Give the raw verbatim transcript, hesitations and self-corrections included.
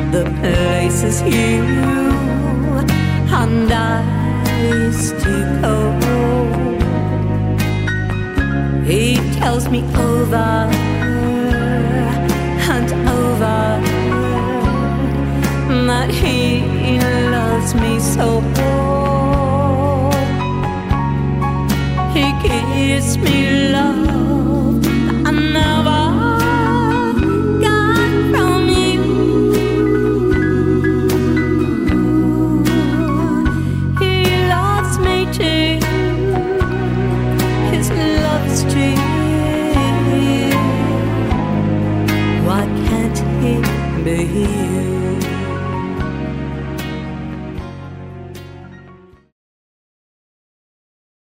the places you and I used to go. He tells me over and over that he loves me so. He gives me love I never got from you. He loves me too. His love's true. Why can't he be you?